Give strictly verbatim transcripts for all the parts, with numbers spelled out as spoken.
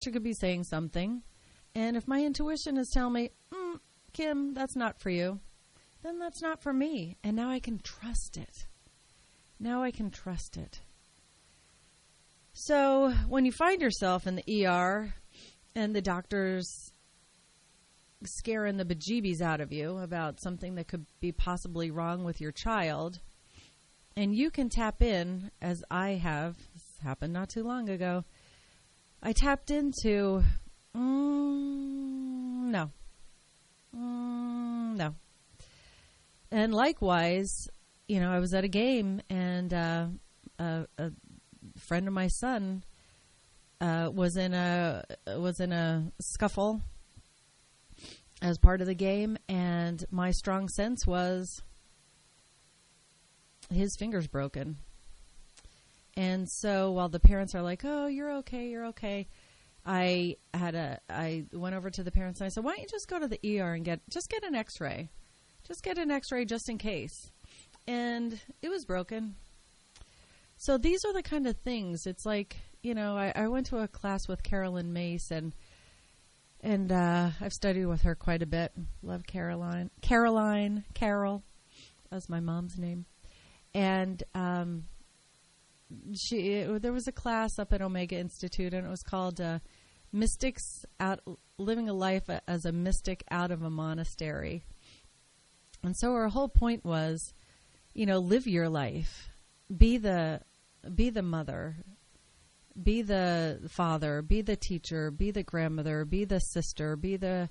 doctor could be saying something. And if my intuition is telling me, mm, Kim, that's not for you, then that's not for me. And now I can trust it. Now I can trust it. So when you find yourself in the E R and the doctor's scaring the bejeebies out of you about something that could be possibly wrong with your child, and you can tap in, as I have, this happened not too long ago, I tapped into, mm, no, mm, no. And likewise, you know, I was at a game, and uh, a, a friend of my son uh, was in a was in a scuffle as part of the game, and my strong sense was his finger's broken. And so while the parents are like, oh, you're okay, you're okay, I had a, I went over to the parents and I said, why don't you just go to the E R and get, just get an x-ray. Just get an x-ray just in case. And it was broken. So these are the kind of things. It's like, you know, I, I went to a class with Carolyn Mace, and and uh, I've studied with her quite a bit. Love Caroline. Caroline, Carol, that's my mom's name. And um, she, it, there was a class up at Omega Institute, and it was called uh, Mystics Out, Living a Life as a Mystic Out of a Monastery. And so her whole point was, you know, live your life, be the, be the mother, be the father, be the teacher, be the grandmother, be the sister, be the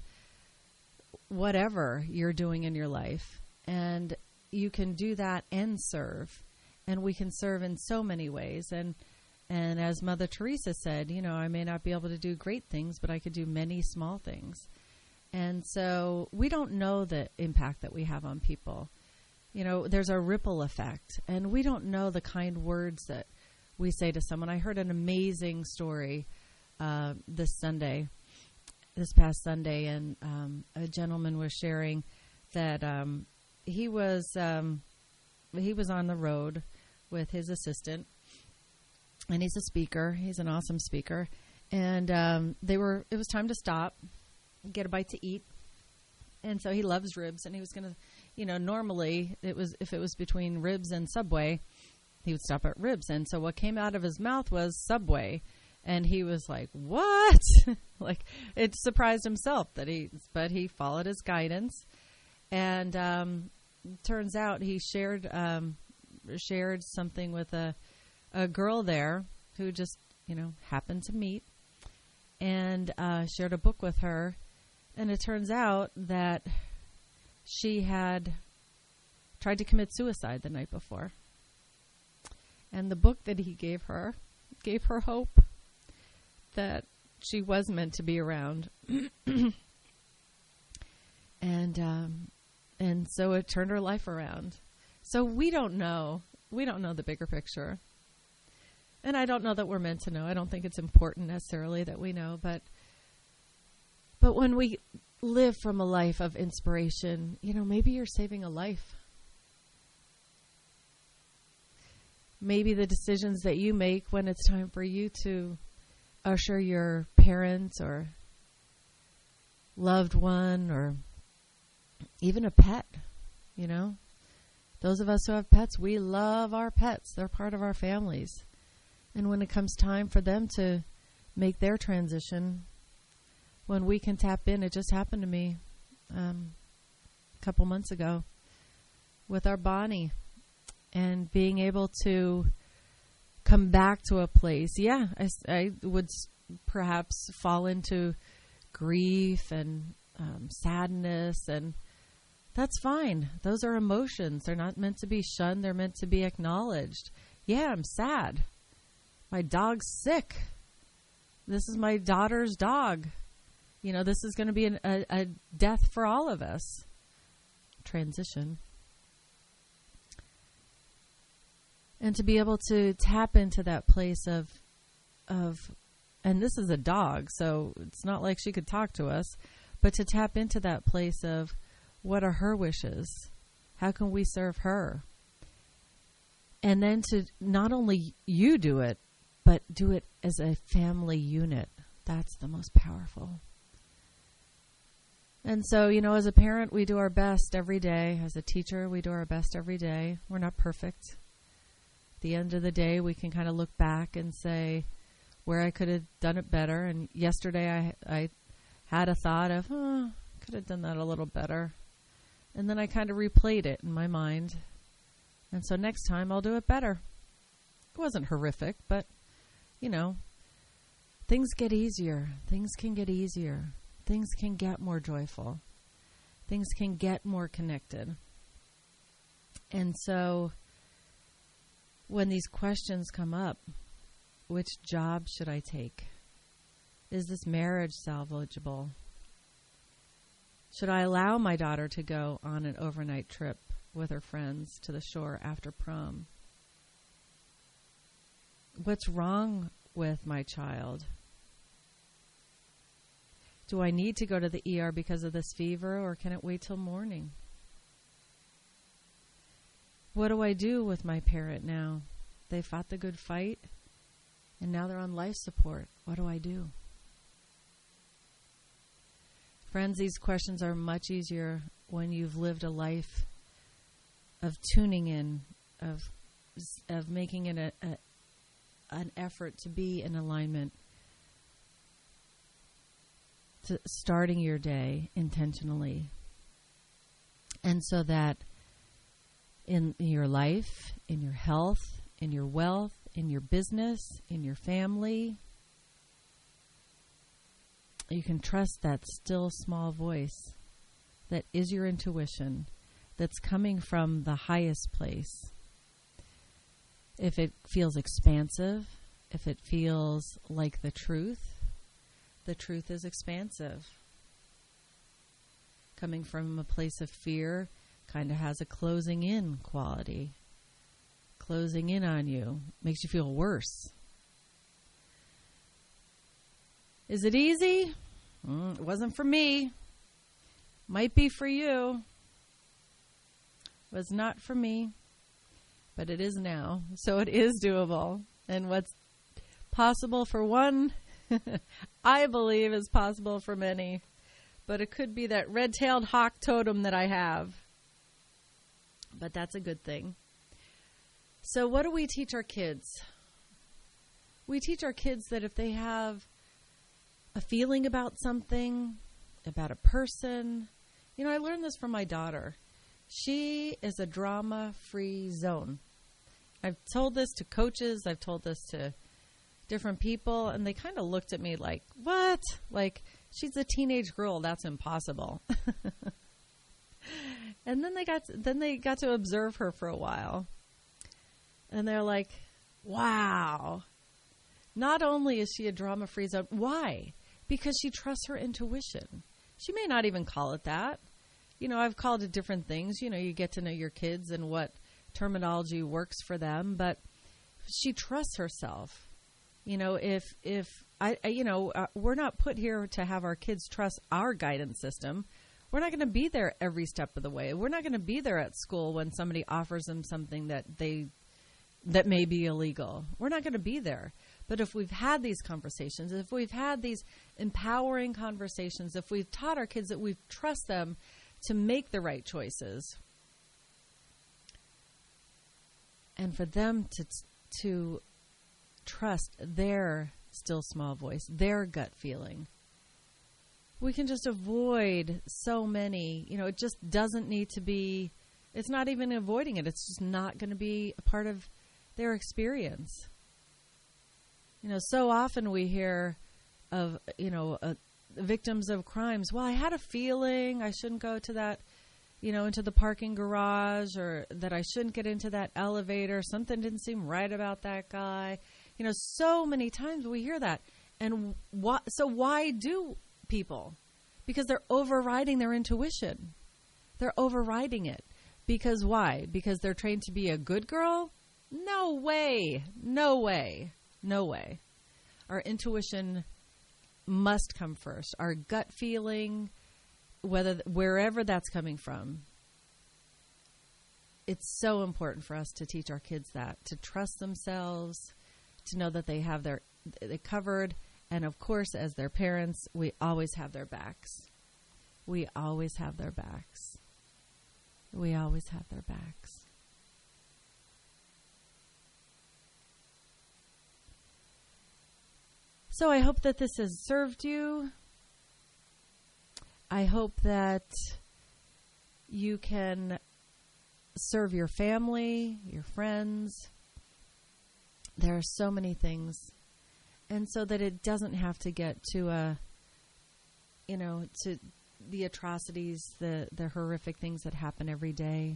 whatever you're doing in your life. And you can do that and serve. And we can serve in so many ways. And and as Mother Teresa said, you know, I may not be able to do great things, but I could do many small things. And so we don't know the impact that we have on people. You know, there's a ripple effect. And we don't know the kind words that we say to someone. I heard an amazing story uh, this Sunday, this past Sunday, and um, a gentleman was sharing that um, he was um, he was on the road with his assistant, and he's a speaker. He's an awesome speaker, and um, they were. It was time to stop, get a bite to eat, and so he loves ribs, and he was going to, you know, normally it was if it was between Ribs and Subway, he would stop at Ribs. And so what came out of his mouth was Subway. And he was like, what? Like, it surprised himself that he, but he followed his guidance. And um, turns out he shared um, shared something with a, a girl there who just, you know, happened to meet, and uh, shared a book with her. And it turns out that she had tried to commit suicide the night before. And the book that he gave her gave her hope that she was meant to be around. and um, and so it turned her life around. So we don't know. We don't know the bigger picture. And I don't know that we're meant to know. I don't think it's important necessarily that we know. But but when we live from a life of inspiration, you know, maybe you're saving a life. Maybe the decisions that you make when it's time for you to usher your parents or loved one or even a pet, you know. Those of us who have pets, we love our pets. They're part of our families. And when it comes time for them to make their transition, when we can tap in, it just happened to me um, a couple months ago with our Bonnie. And being able to come back to a place. Yeah, I, I would s- perhaps fall into grief and um, sadness, and that's fine. Those are emotions. They're not meant to be shunned. They're meant to be acknowledged. Yeah, I'm sad. My dog's sick. This is my daughter's dog. You know, this is going to be an, a, a death for all of us. Transition. And to be able to tap into that place of, of, and this is a dog, so it's not like she could talk to us, but to tap into that place of what are her wishes? How can we serve her? And then to not only you do it, but do it as a family unit. That's the most powerful. And so, you know, as a parent, we do our best every day. As a teacher, we do our best every day. We're not perfect. At the end of the day, we can kind of look back and say where I could have done it better. And yesterday I I had a thought of, oh, could have done that a little better. And then I kind of replayed it in my mind. And so next time I'll do it better. It wasn't horrific, but, you know, things get easier. Things can get easier. Things can get more joyful. Things can get more connected. And so when these questions come up, which job should I take? Is this marriage salvageable? Should I allow my daughter to go on an overnight trip with her friends to the shore after prom? What's wrong with my child? Do I need to go to the E R because of this fever, or can it wait till morning? What do I do with my parent now? They fought the good fight, and now they're on life support. What do I do? Friends, these questions are much easier when you've lived a life of tuning in, of of making it a, a, an effort to be in alignment, to starting your day intentionally. And so that in your life, in your health, in your wealth, in your business, in your family, you can trust that still small voice that is your intuition, that's coming from the highest place. If it feels expansive, if it feels like the truth, the truth is expansive. Coming from a place of fear kind of has a closing in quality. Closing in on you makes you feel worse. Is it easy? Mm, it wasn't for me. Might be for you. It was not for me, but it is now. So it is doable. And what's possible for one, I believe is possible for many. But it could be that red-tailed hawk totem that I have. But that's a good thing. So what do we teach our kids? We teach our kids that if they have a feeling about something, about a person, you know, I learned this from my daughter. She is a drama-free zone. I've told this to coaches. I've told this to different people, and they kind of looked at me like, what? Like, she's a teenage girl. That's impossible. And then they got to, then they got to observe her for a while. And they're like, wow. Not only is she a drama-free zone, why? Because she trusts her intuition. She may not even call it that. You know, I've called it different things. You know, you get to know your kids and what terminology works for them, but she trusts herself. You know, if, if I, I you know, uh, we're not put here to have our kids trust our guidance system. We're not going to be there every step of the way. We're not going to be there at school when somebody offers them something that they, that may be illegal. We're not going to be there. But if we've had these conversations, if we've had these empowering conversations, if we've taught our kids that we trust them to make the right choices, and for them to to trust their still small voice, their gut feeling, we can just avoid so many, you know, it just doesn't need to be, it's not even avoiding it. It's just not going to be a part of their experience. You know, so often we hear of, you know, uh, victims of crimes. Well, I had a feeling I shouldn't go to that, you know, into the parking garage, or that I shouldn't get into that elevator. Something didn't seem right about that guy. You know, so many times we hear that. And why, so why do people? Because they're overriding their intuition. They're overriding it. Because why? Because they're trained to be a good girl? No way. No way. No way. Our intuition must come first. Our gut feeling, whether wherever that's coming from. It's so important for us to teach our kids that, to trust themselves, to know that they have their they covered, And, of course, as their parents, we always have their backs. We always have their backs. We always have their backs. So I hope that this has served you. I hope that you can serve your family, your friends. There are so many things. And so that it doesn't have to get to a, you know, to the atrocities, the, the horrific things that happen every day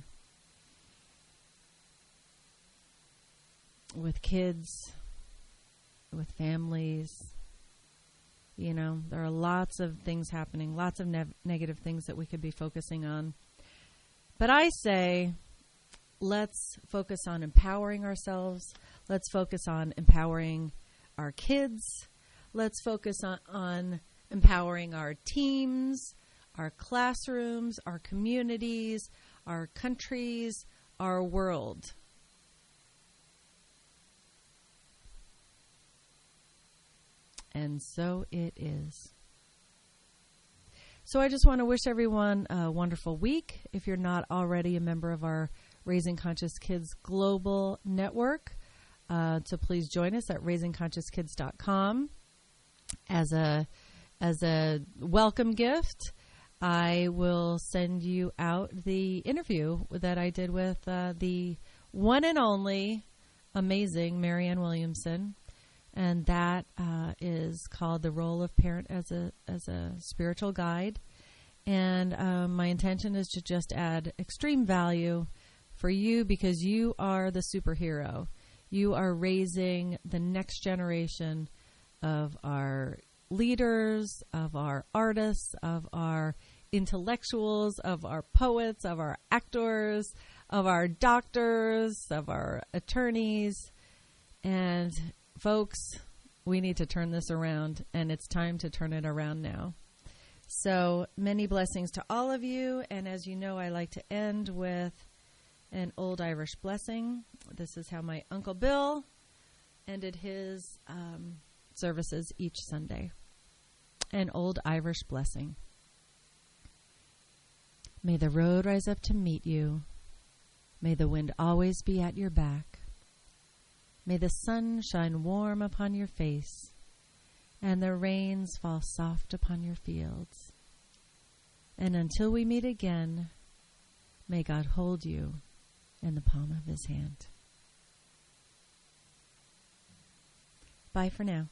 with kids, with families. You know, there are lots of things happening, lots of ne- negative things that we could be focusing on. But I say, let's focus on empowering ourselves. Let's focus on empowering our kids. Let's focus on, on empowering our teams, our classrooms, our communities, our countries, our world. And so it is. So I just want to wish everyone a wonderful week. If you're not already a member of our Raising Conscious Kids Global Network, uh, so please join us at raising conscious kids dot com. As a as a welcome gift, I will send you out the interview that I did with uh, the one and only amazing Marianne Williamson. And that uh, is called The Role of Parent as a as a Spiritual Guide. And um, my intention is to just add extreme value for you because you are the superhero. You are raising the next generation of our leaders, of our artists, of our intellectuals, of our poets, of our actors, of our doctors, of our attorneys. And folks, we need to turn this around, and it's time to turn it around now. So many blessings to all of you. And as you know, I like to end with an old Irish blessing. This is how my Uncle Bill ended his um, services each Sunday. An old Irish blessing. May the road rise up to meet you. May the wind always be at your back. May the sun shine warm upon your face, and the rains fall soft upon your fields. And until we meet again, may God hold you in the palm of his hand. Bye for now.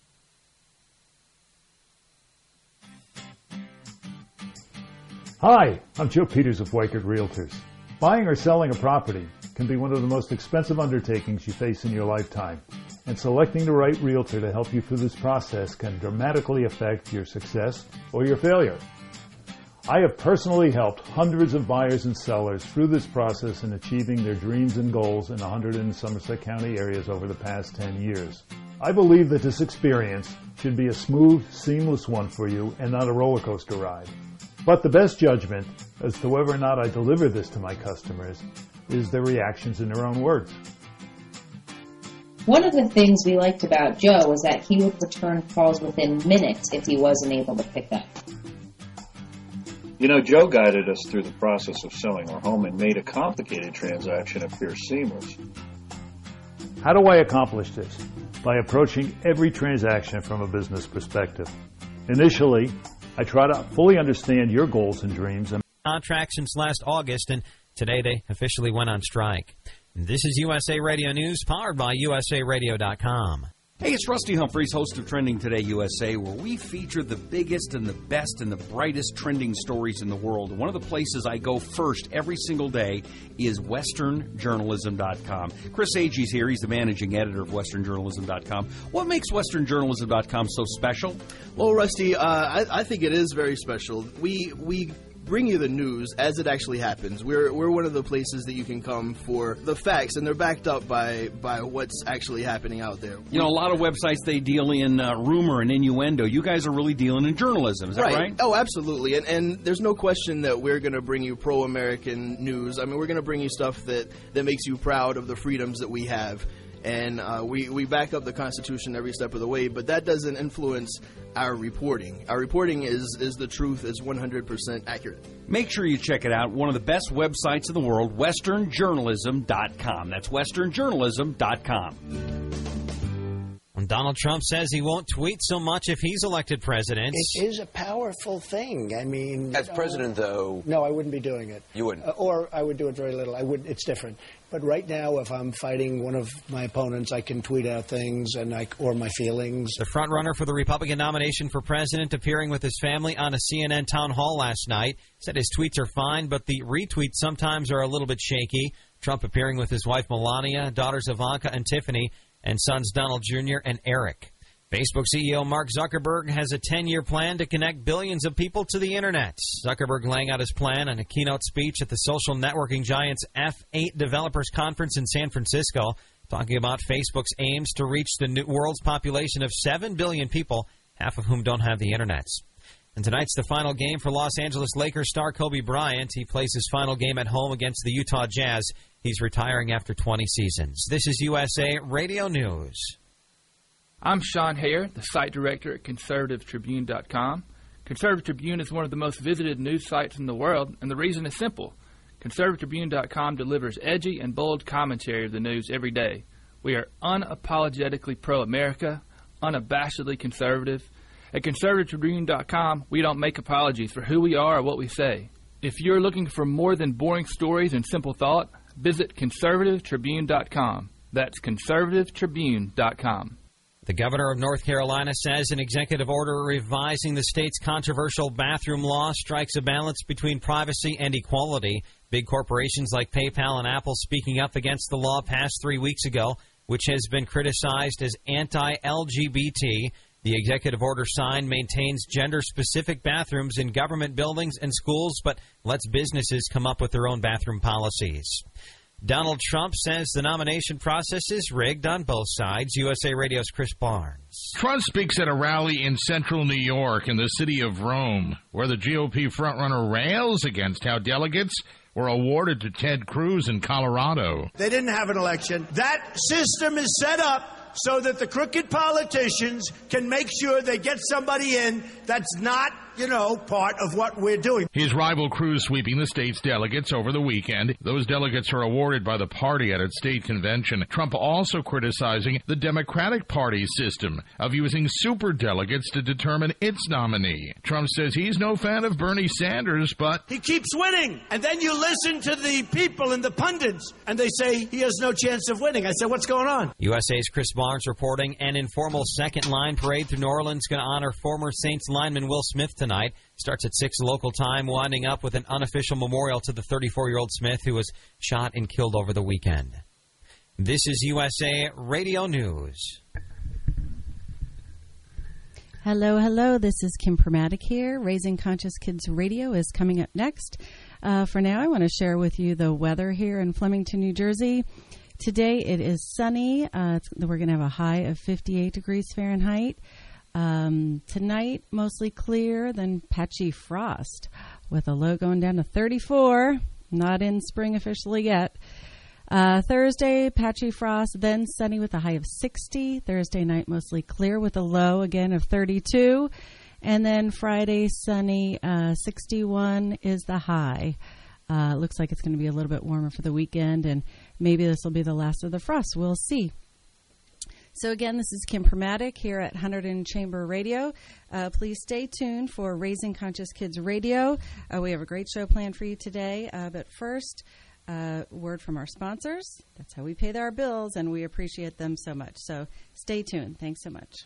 Hi, I'm Joe Peters of Weichert Realtors. Buying or selling a property can be one of the most expensive undertakings you face in your lifetime, and selecting the right realtor to help you through this process can dramatically affect your success or your failure. I have personally helped hundreds of buyers and sellers through this process in achieving their dreams and goals in one hundred in Somerset County areas over the past ten years. I believe that this experience should be a smooth, seamless one for you and not a roller coaster ride. But the best judgment as to whether or not I deliver this to my customers is their reactions in their own words. One of the things we liked about Joe was that he would return calls within minutes if he wasn't able to pick up. You know, Joe guided us through the process of selling our home and made a complicated transaction appear seamless. How do I accomplish this? By approaching every transaction from a business perspective. Initially, I try to fully understand your goals and dreams. Contract since last August, and today they officially went on strike. This is U S A Radio News, powered by U S A radio dot com. Hey, it's Rusty Humphreys, host of Trending Today U S A, where we feature the biggest and the best and the brightest trending stories in the world. One of the places I go first every single day is Western Journalism dot com. Chris Agee's here. He's the managing editor of Western Journalism dot com. What makes Western Journalism dot com so special? Well, Rusty, uh, I, I think it is very special. We we bring you the news as it actually happens. We're we're one of the places that you can come for the facts, and they're backed up by, by what's actually happening out there. You know, a lot of websites, they deal in uh, rumor and innuendo. You guys are really dealing in journalism. Is that right? right? Oh, absolutely. And and there's no question that we're going to bring you pro-American news. I mean, we're going to bring you stuff that, that makes you proud of the freedoms that we have. and uh, we, we back up the Constitution every step of the way, but that doesn't influence our reporting. Our reporting is, is the truth, is one hundred percent accurate. Make sure you check it out. One of the best websites in the world, western journalism dot com. That's western journalism dot com. Donald Trump says he won't tweet so much if he's elected president. It is a powerful thing. I mean, as president, though, no, I wouldn't be doing it. You wouldn't, uh, or I would do it very little. I would. It's different. But right now, if I'm fighting one of my opponents, I can tweet out things and I, or my feelings. The frontrunner for the Republican nomination for president, appearing with his family on a C N N town hall last night, said his tweets are fine, but the retweets sometimes are a little bit shaky. Trump appearing with his wife Melania, daughters Ivanka and Tiffany, and sons Donald Junior and Eric. Facebook C E O Mark Zuckerberg has a ten-year plan to connect billions of people to the Internet. Zuckerberg laying out his plan in a keynote speech at the social networking giant's F eight Developers Conference in San Francisco, talking about Facebook's aims to reach the new world's population of seven billion people, half of whom don't have the Internet. And tonight's the final game for Los Angeles Lakers star Kobe Bryant. He plays his final game at home against the Utah Jazz. He's retiring after twenty seasons. This is U S A Radio News. I'm Sean Hare, the site director at conservative tribune dot com. Conservative Tribune is one of the most visited news sites in the world, and the reason is simple. conservative tribune dot com delivers edgy and bold commentary of the news every day. We are unapologetically pro-America, unabashedly conservative. At conservative tribune dot com, we don't make apologies for who we are or what we say. If you're looking for more than boring stories and simple thought, visit conservative tribune dot com. That's conservative tribune dot com. The governor of North Carolina says an executive order revising the state's controversial bathroom law strikes a balance between privacy and equality. Big corporations like PayPal and Apple speaking up against the law passed three weeks ago, which has been criticized as anti-L G B T. The executive order signed maintains gender-specific bathrooms in government buildings and schools, but lets businesses come up with their own bathroom policies. Donald Trump says the nomination process is rigged on both sides. U S A Radio's Chris Barnes. Trump speaks at a rally in central New York in the city of Rome, where the G O P frontrunner rails against how delegates were awarded to Ted Cruz in Colorado. They didn't have an election. That system is set up so that the crooked politicians can make sure they get somebody in that's not, you know, part of what we're doing. His rival Cruz sweeping the state's delegates over the weekend. Those delegates are awarded by the party at its state convention. Trump also criticizing the Democratic Party's system of using superdelegates to determine its nominee. Trump says he's no fan of Bernie Sanders, but he keeps winning. And then you listen to the people and the pundits, and they say he has no chance of winning. I said, what's going on? U S A's Chris Barnes reporting. An informal second line parade through New Orleans going to honor former Saints lineman Will Smith tonight. Starts at six local time, winding up with an unofficial memorial to the thirty-four-year-old Smith who was shot and killed over the weekend. This is U S A Radio News. Hello, hello. This is Kim Permatic here. Raising Conscious Kids Radio is coming up next. Uh, for now, I want to share with you the weather here in Flemington, New Jersey. Today it is sunny. Uh, we're going to have a high of fifty-eight degrees Fahrenheit. Um, tonight, mostly clear, then patchy frost with a low going down to thirty-four. Not in spring officially yet. Uh, Thursday, patchy frost, then sunny with a high of sixty. Thursday night, mostly clear with a low again of thirty-two. And then Friday, sunny, uh, sixty-one is the high. Uh, looks like it's going to be a little bit warmer for the weekend, and maybe this will be the last of the frost. We'll see. So again, this is Kim Permatic here at Hunterdon Chamber Radio. Uh, please stay tuned for Raising Conscious Kids Radio. Uh, we have a great show planned for you today. Uh, but first, uh, word from our sponsors. That's how we pay our bills, and we appreciate them so much. So stay tuned. Thanks so much.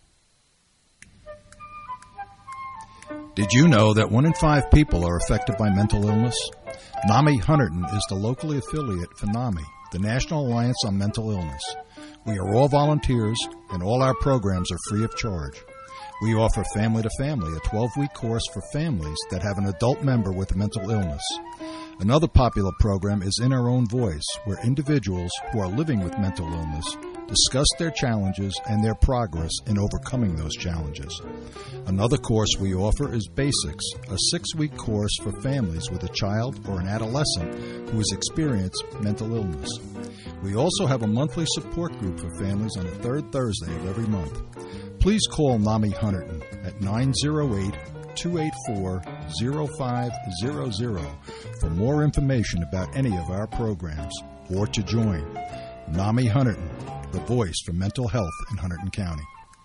Did you know that one in five people are affected by mental illness? NAMI Hunterdon is the locally affiliate for NAMI, the National Alliance on Mental Illness. We are all volunteers, and all our programs are free of charge. We offer Family to Family, a twelve-week course for families that have an adult member with a mental illness. Another popular program is In Our Own Voice, where individuals who are living with mental illness discuss their challenges and their progress in overcoming those challenges. Another course we offer is Basics, a six-week course for families with a child or an adolescent who has experienced mental illness. We also have a monthly support group for families on the third Thursday of every month. Please call NAMI Hunterdon at nine oh eight, two eight four, oh five hundred for more information about any of our programs or to join. NAMI Hunterdon, the voice for mental health in Hunterdon County.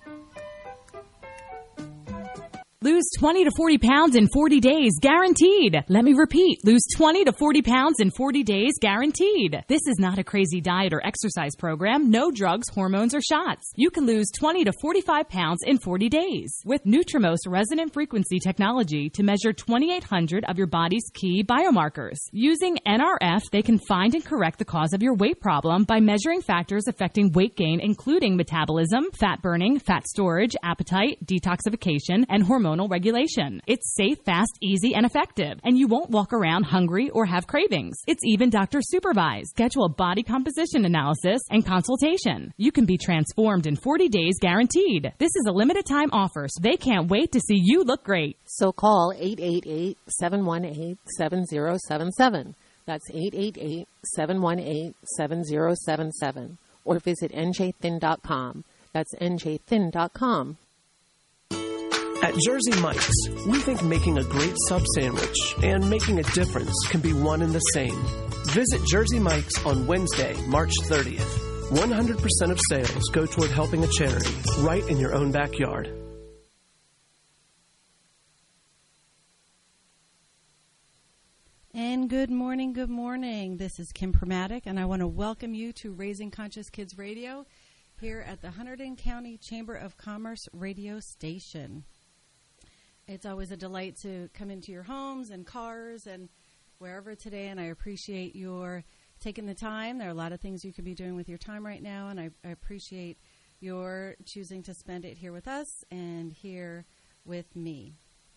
Lose twenty to forty pounds in forty days, guaranteed. Let me repeat. Lose twenty to forty pounds in forty days, guaranteed. This is not a crazy diet or exercise program. No drugs, hormones, or shots. You can lose twenty to forty-five pounds in forty days with Nutrimos resonant frequency technology to measure twenty-eight hundred of your body's key biomarkers. Using N R F, they can find and correct the cause of your weight problem by measuring factors affecting weight gain, including metabolism, fat burning, fat storage, appetite, detoxification, and hormone regulation. It's safe, fast, easy, and effective, and you won't walk around hungry or have cravings. It's even doctor supervised. Schedule a body composition analysis and consultation. You can be transformed in forty days, guaranteed. This is a limited time offer, so they can't wait to see you look great. So call eight eight eight, seven one eight, seven zero seven seven. That's eight eight eight, seven one eight, seven zero seven seven. Or visit N J thin dot com. That's N J thin dot com. At Jersey Mike's, we think making a great sub sandwich and making a difference can be one and the same. Visit Jersey Mike's on Wednesday, March thirtieth. one hundred percent of sales go toward helping a charity right in your own backyard. And good morning, good morning. This is Kim Permatic, and I want to welcome you to Raising Conscious Kids Radio here at the Hunterdon County Chamber of Commerce radio station. It's always a delight to come into your homes and cars and wherever today, and I appreciate your taking the time. There are a lot of things you could be doing with your time right now, and I, I appreciate your choosing to spend it here with us and here with me.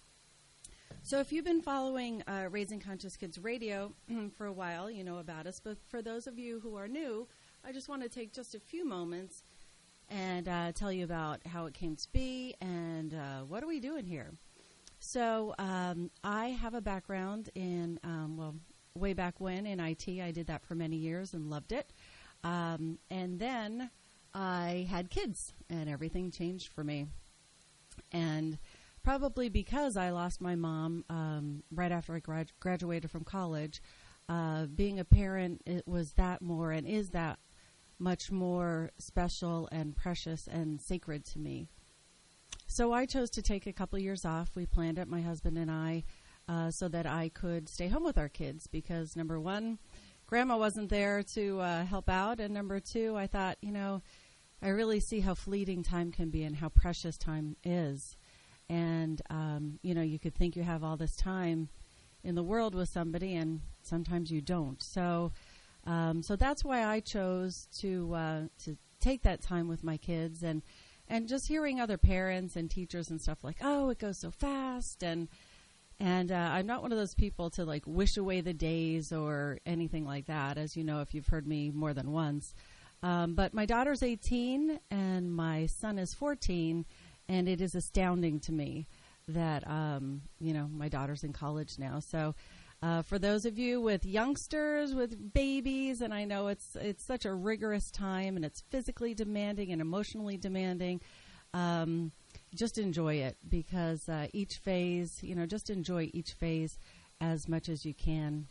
So if you've been following uh, Raising Conscious Kids Radio for a while, you know about us, but for those of you who are new, I just want to take just a few moments and uh, tell you about how it came to be and uh, what are we doing here. So um, I have a background in, um, well, way back when in I T. I did that for many years and loved it. Um, and then I had kids and everything changed for me. And probably because I lost my mom um, right after I grad- graduated from college, uh, being a parent, it was that more and is that much more special and precious and sacred to me. So I chose to take a couple of years off. We planned it, my husband and I, uh, so that I could stay home with our kids because, number one, Grandma wasn't there to uh, help out, and number two, I thought, you know, I really see how fleeting time can be and how precious time is. And, um, you know, you could think you have all this time in the world with somebody, and sometimes you don't. So um, so that's why I chose to uh, to take that time with my kids. And, and just hearing other parents and teachers and stuff like, oh, it goes so fast. And, and uh, I'm not one of those people to, like, wish away the days or anything like that, as you know, if you've heard me more than once. Um, but my daughter's eighteen and my son is fourteen. And it is astounding to me that, um, you know, my daughter's in college now. So uh, for those of you with youngsters, with babies, and I know it's it's such a rigorous time and it's physically demanding and emotionally demanding, um, just enjoy it because uh, each phase, you know, just enjoy each phase as much as you can.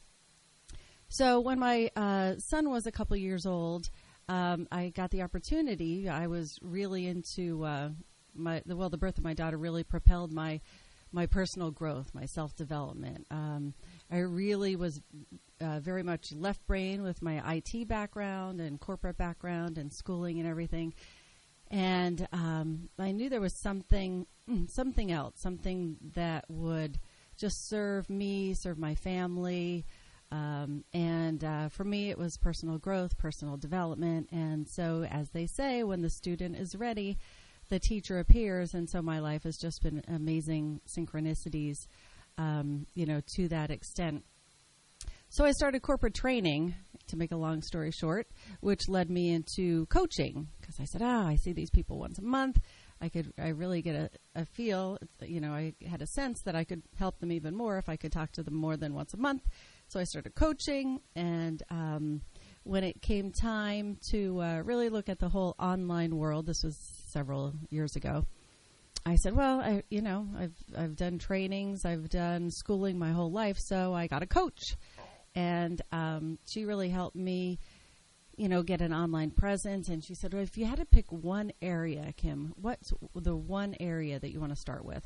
So when my uh, son was a couple years old, um, I got the opportunity. I was really into... Uh, My, the, well, the birth of my daughter really propelled my my personal growth, my self-development. Um, I really was uh, very much left brain with my I T background and corporate background and schooling and everything. And um, I knew there was something something else, something that would just serve me, serve my family. Um, and uh, for me, it was personal growth, personal development. And so, as they say, when the student is ready, the teacher appears, and so my life has just been amazing synchronicities, um, you know, to that extent. So I started corporate training, to make a long story short, which led me into coaching, because I said, ah, I see these people once a month. I could, I really get a, a feel, you know, I had a sense that I could help them even more if I could talk to them more than once a month. So I started coaching, and um, when it came time to uh, really look at the whole online world, this was several years ago, I said, well, I, you know, I've I've done trainings, I've done schooling my whole life, so I got a coach. And um, she really helped me, you know, get an online presence. And she said, well, if you had to pick one area, Kim, what's the one area that you want to start with?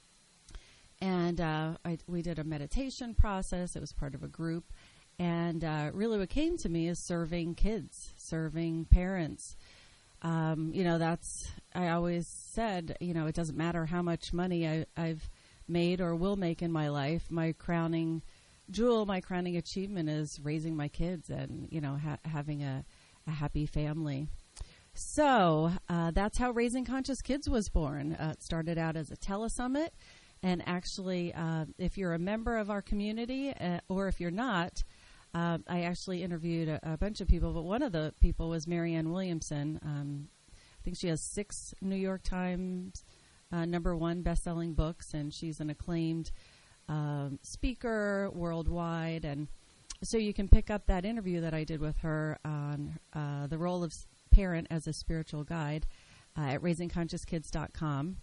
And uh, I, we did a meditation process. It was part of a group. And uh, really what came to me is serving kids, serving parents. Um, you know, that's, I always said, you know, it doesn't matter how much money I, I've made or will make in my life. My crowning jewel, my crowning achievement is raising my kids and, you know, ha- having a, a happy family. So uh, that's how Raising Conscious Kids was born. Uh, it started out as a telesummit. And actually, uh, if you're a member of our community uh, or if you're not, Uh, I actually interviewed a, a bunch of people, but one of the people was Marianne Williamson. Um, I think she has six New York Times uh, number one best-selling books, and she's an acclaimed uh, speaker worldwide. And so you can pick up that interview that I did with her on uh, the role of parent as a spiritual guide uh, at raising conscious kids dot com.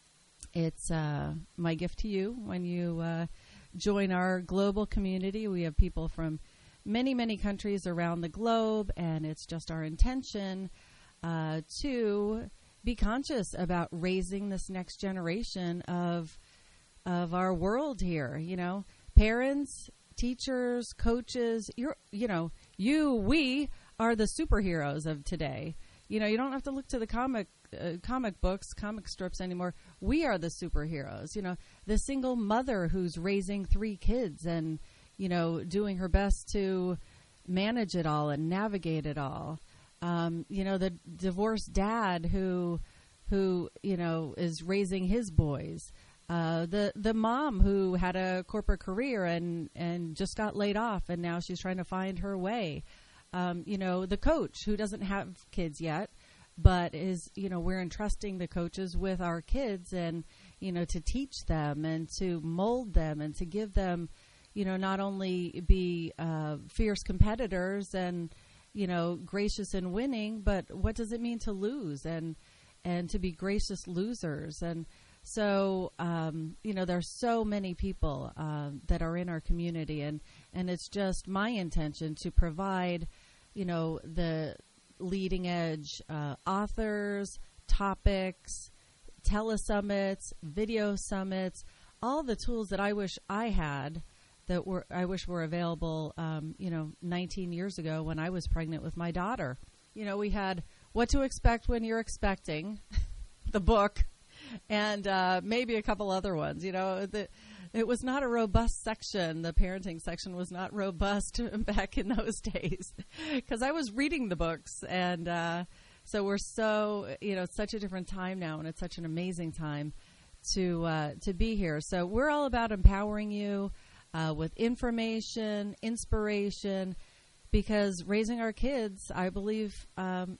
It's uh, my gift to you when you uh, join our global community. We have people from many, many countries around the globe, and it's just our intention uh, to be conscious about raising this next generation of of our world here. You know, parents, teachers, coaches, you're, you know, you, we are the superheroes of today. You know, you don't have to look to the comic uh, comic books, comic strips anymore. We are the superheroes. You know, the single mother who's raising three kids and, you know, doing her best to manage it all and navigate it all. Um, you know, the divorced dad who, who, you know, is raising his boys. Uh, the, the mom who had a corporate career and, and just got laid off and now she's trying to find her way. Um, you know, the coach who doesn't have kids yet, but is, you know, we're entrusting the coaches with our kids and, you know, to teach them and to mold them and to give them, you know, not only be uh, fierce competitors and, you know, gracious in winning, but what does it mean to lose and and to be gracious losers? And so, um, you know, there's so many people uh, that are in our community, and, and it's just my intention to provide, you know, the leading edge uh, authors, topics, telesummits, video summits, all the tools that I wish I had that were I wish were available, um, you know, nineteen years ago when I was pregnant with my daughter. You know, we had What to Expect When You're Expecting, the book, and uh, maybe a couple other ones. You know, the, it was not a robust section. The parenting section was not robust back in those days because I was reading the books. And uh, so we're so, you know, it's such a different time now, and it's such an amazing time to uh, to be here. So we're all about empowering you Uh, with information, inspiration, because raising our kids, I believe, um,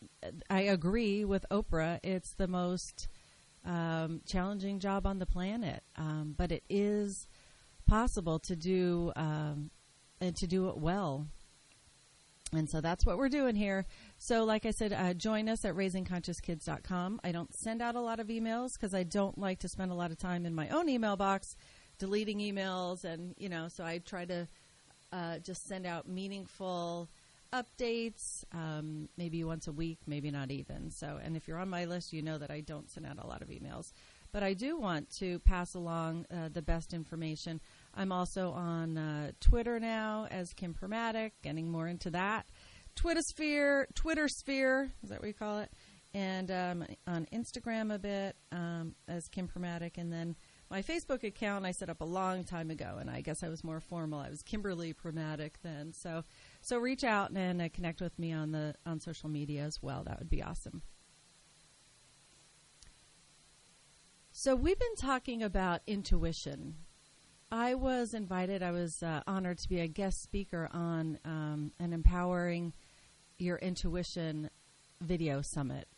I agree with Oprah, it's the most um, challenging job on the planet, um, but it is possible to do um, and to do it well. And so that's what we're doing here. So like I said, uh, join us at raising conscious kids dot com. I don't send out a lot of emails because I don't like to spend a lot of time in my own email box deleting emails, and, you know, so I try to uh, just send out meaningful updates, um, maybe once a week, maybe not even. So, and if you're on my list, you know that I don't send out a lot of emails. But I do want to pass along uh, the best information. I'm also on uh, Twitter now as Kim Permatic, getting more into that. Twittersphere, Twittersphere, is that what you call it? And um, on Instagram a bit um, as Kim Permatic, and then my Facebook account I set up a long time ago, and I guess I was more formal. I was Kimberly Permatic then. So so reach out and uh, connect with me on the on social media as well. That would be awesome. So we've been talking about intuition. I was invited, I was uh, honored to be a guest speaker on um, an Empowering Your Intuition video summit.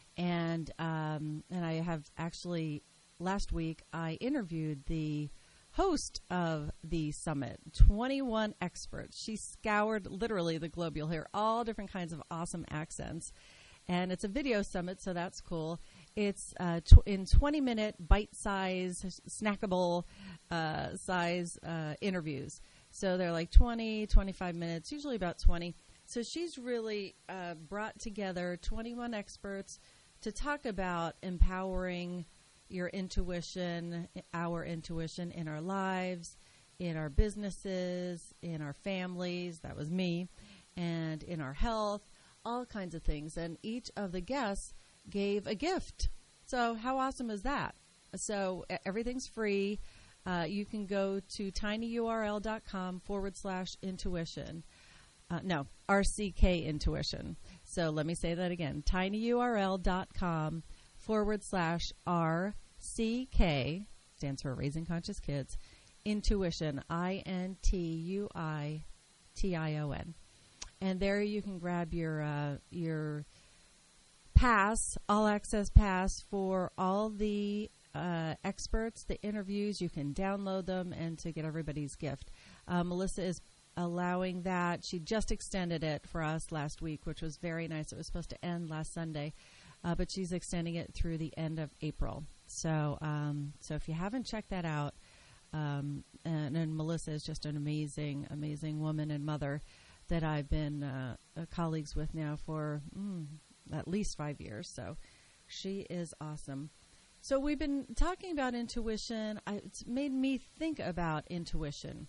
And um, and I have actually... Last week, I interviewed the host of the summit, twenty-one experts. She scoured literally the globe. You'll hear all different kinds of awesome accents. And it's a video summit, so that's cool. It's uh, tw- in twenty-minute, bite-size, snackable uh, size uh, interviews. So they're like twenty, twenty-five minutes, usually about twenty. So she's really uh, brought together twenty-one experts to talk about empowering your intuition, our intuition in our lives, in our businesses, in our families, that was me, and in our health, all kinds of things. And each of the guests gave a gift. So how awesome is that? So everything's free. Uh, you can go to tinyurl.com forward slash intuition. Uh, no, R C K intuition. So let me say that again. tinyurl.com forward slash R C K, stands for Raising Conscious Kids, intuition, I N T U I T I O N. And there you can grab your uh, your pass, all access pass for all the uh, experts, the interviews. You can download them and to get everybody's gift. Uh, Melissa is allowing that. She just extended it for us last week, which was very nice. It was supposed to end last Sunday, uh, but she's extending it through the end of April. So, um, so if you haven't checked that out, um, and, and Melissa is just an amazing, amazing woman and mother that I've been uh, uh, colleagues with now for mm, at least five years. So she is awesome. So we've been talking about intuition. I, it's made me think about intuition.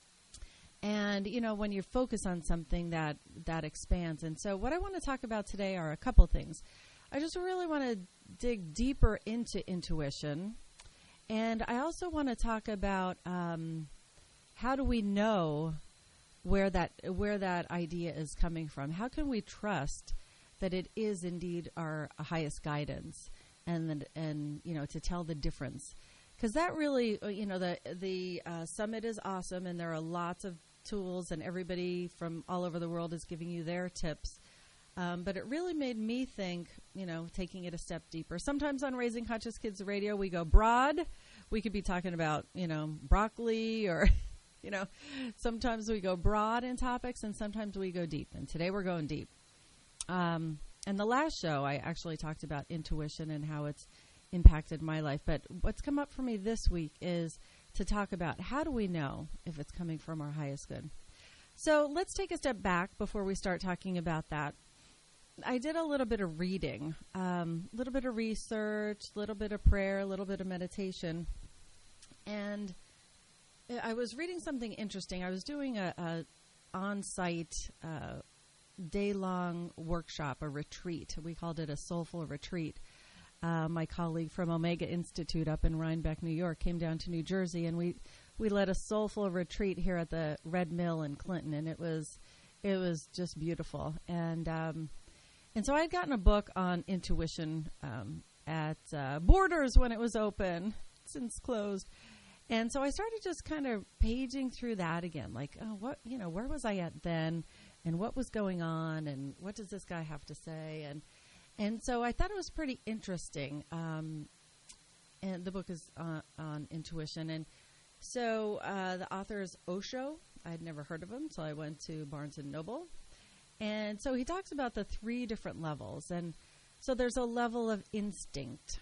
And, you know, when you focus on something, that, that expands. And so what I want to talk about today are a couple things. I just really want to dig deeper into intuition. And I also want to talk about um, how do we know where that where that idea is coming from? How can we trust that it is indeed our highest guidance, and and you know, to tell the difference? Because that really, you know, the the uh, summit is awesome, and there are lots of tools, and everybody from all over the world is giving you their tips. Um, but it really made me think, you know, taking it a step deeper. Sometimes on Raising Conscious Kids Radio, we go broad. We could be talking about, you know, broccoli or, you know, sometimes we go broad in topics and sometimes we go deep. And today we're going deep. Um, and the last show, I actually talked about intuition and how it's impacted my life. But what's come up for me this week is to talk about how do we know if it's coming from our highest good. So let's take a step back before we start talking about that. I did a little bit of reading, a um, little bit of research, a little bit of prayer, a little bit of meditation. And I was reading something interesting. I was doing a, a on-site uh, day-long workshop, a retreat. We called it a soulful retreat. Uh, my colleague from Omega Institute up in Rhinebeck, New York, came down to New Jersey, and we, we led a soulful retreat here at the Red Mill in Clinton, and it was it was just beautiful. And um, and so I had gotten a book on intuition um, at uh, Borders when it was open, since closed. And so I started just kind of paging through that again, like, oh, what, you know, where was I at then, and what was going on, and what does this guy have to say, and and so I thought it was pretty interesting. Um, and the book is on, on intuition, and so uh, the author is Osho. I had never heard of him, so I went to Barnes and Noble, and so he talks about the three different levels, and so there's a level of instinct.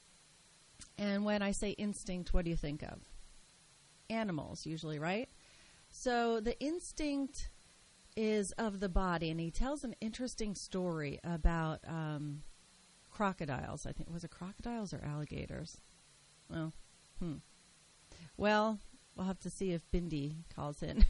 And when I say instinct, what do you think of? Animals, usually, right? So the instinct is of the body, and he tells an interesting story about um, crocodiles. I think, was it crocodiles or alligators? Well, hmm. Well, we'll have to see if Bindi calls in.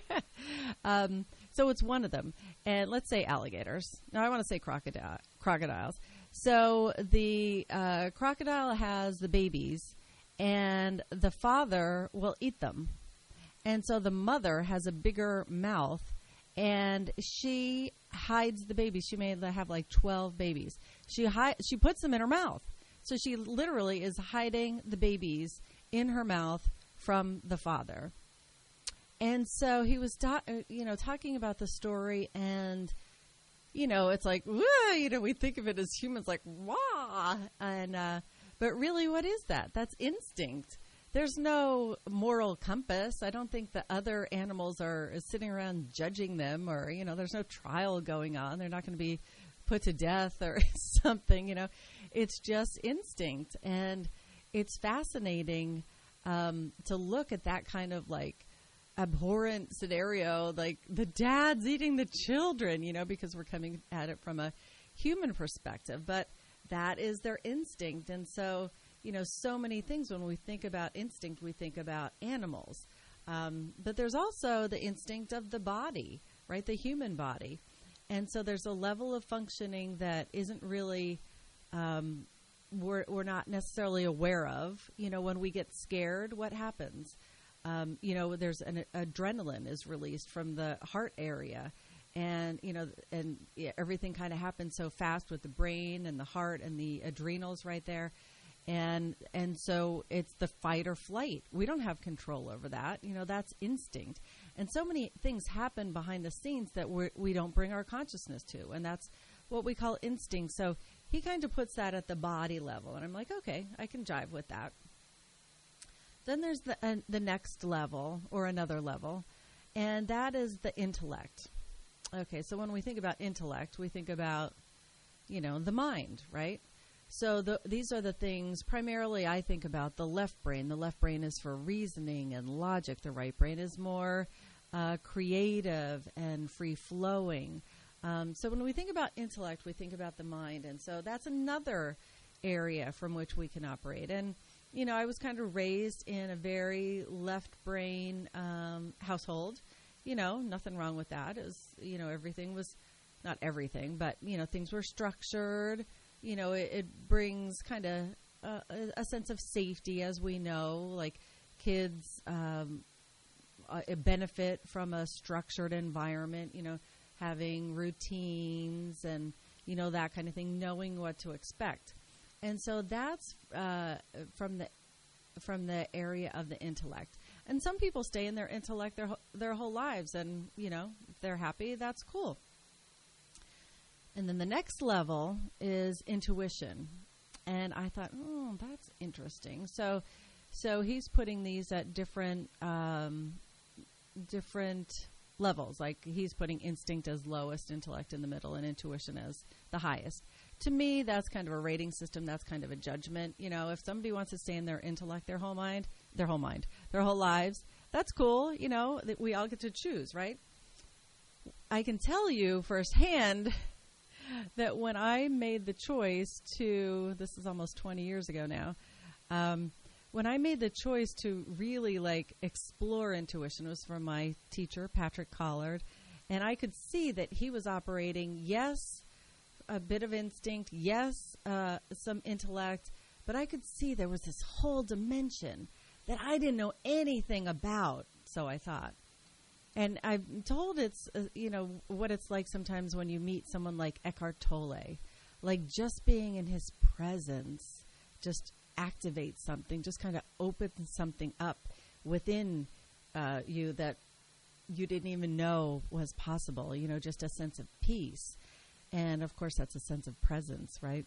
um, so it's one of them. And let's say alligators. Now, I want to say crocodile, crocodiles. So the uh, crocodile has the babies, and the father will eat them. And so the mother has a bigger mouth, and she hides the babies. She may have like twelve babies. She hi- she puts them in her mouth. So she literally is hiding the babies in her mouth from the father. And so he was, ta- you know, talking about the story, and you know, it's like, wah, you know, we think of it as humans like, wah, and uh, but really, what is that? That's instinct. there's no moral compass. I don't think the other animals are sitting around judging them, or, you know, there's no trial going on. They're not going to be put to death or something, you know. It's just instinct. And it's fascinating um, to look at that kind of like abhorrent scenario, like the dad's eating the children, you know, because we're coming at it from a human perspective. But that is their instinct. And so, you know, so many things when we think about instinct, we think about animals. Um, but there's also the instinct of the body, right? The human body. And so there's a level of functioning that isn't really, um, we're, we're not necessarily aware of. You know, when we get scared, what happens? Um, you know, there's an adrenaline is released from the heart area. And, you know, and yeah, everything kind of happens so fast with the brain and the heart and the adrenals right there. And and so it's the fight or flight. We don't have control over that. You know, that's instinct. And so many things happen behind the scenes that we're, we don't bring our consciousness to. And that's what we call instinct. So he kind of puts that at the body level. And I'm like, okay, I can jive with that. Then there's the, uh, the next level or another level. And that is the intellect. Okay, so when we think about intellect, we think about, you know, the mind, right? So the, these are the things, primarily I think about the left brain. The left brain is for reasoning and logic. The right brain is more uh, creative and free-flowing. Um, so when we think about intellect, we think about the mind. And so that's another area from which we can operate. And, you know, I was kind of raised in a very left brain um, household. You know, nothing wrong with that. It was, you know, everything was, not everything, but, you know, things were structured. You know, it, it brings kind of uh, a, a sense of safety, as we know. Like kids um, uh, benefit from a structured environment, you know, having routines and, you know, that kind of thing, knowing what to expect. And so that's uh, from the from the area of the intellect. And some people stay in their intellect their their whole lives, and, you know, if they're happy, that's cool. And then the next level is intuition. And I thought, oh, that's interesting. So so he's putting these at different um, different levels. Like he's putting instinct as lowest, intellect in the middle, and intuition as the highest. To me, that's kind of a rating system. That's kind of a judgment. You know, if somebody wants to stay in their intellect their whole mind, their whole mind, their whole lives, that's cool. You know, that we all get to choose, right? I can tell you firsthand that when I made the choice to, this is almost twenty years ago now, um, when I made the choice to really like explore intuition, it was from my teacher, Patrick Collard, and I could see that he was operating, yes, a bit of instinct, yes, uh, some intellect, but I could see there was this whole dimension that I didn't know anything about, so I thought. And I'm told it's, uh, you know, what it's like sometimes when you meet someone like Eckhart Tolle. Like just being in his presence just activates something, just kind of opens something up within uh, you that you didn't even know was possible, you know, just a sense of peace. And, of course, that's a sense of presence, right?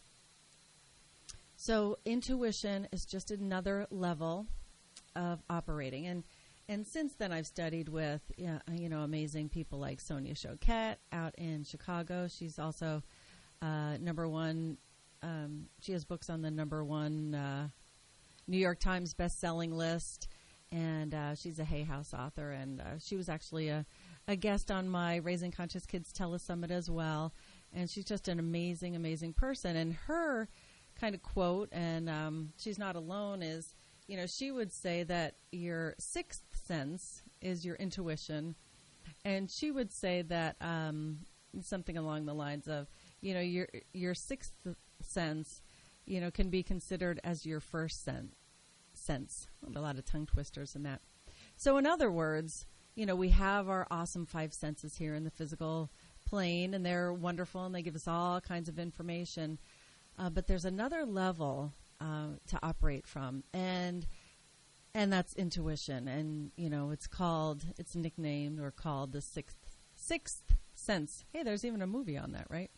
So intuition is just another level of operating. And And since then, I've studied with, yeah, you know, amazing people like Sonia Choquette out in Chicago. She's also uh, number one. Um, she has books on the number one uh, New York Times best-selling list, and uh, she's a Hay House author. And uh, she was actually a, a guest on my Raising Conscious Kids Telesummit as well. And she's just an amazing, amazing person. And her kind of quote, and um, she's not alone, is, you know, she would say that your sixth sense is your intuition. And she would say that um, something along the lines of, you know, your your sixth sense, you know, can be considered as your first sen- sense. A lot of tongue twisters in that. So in other words, you know, we have our awesome five senses here in the physical plane, and they're wonderful, and they give us all kinds of information. Uh, but there's another level Uh, to operate from, and and that's intuition, and you know it's called, it's nicknamed or called the sixth sixth sense. Hey, there's even a movie on that, right?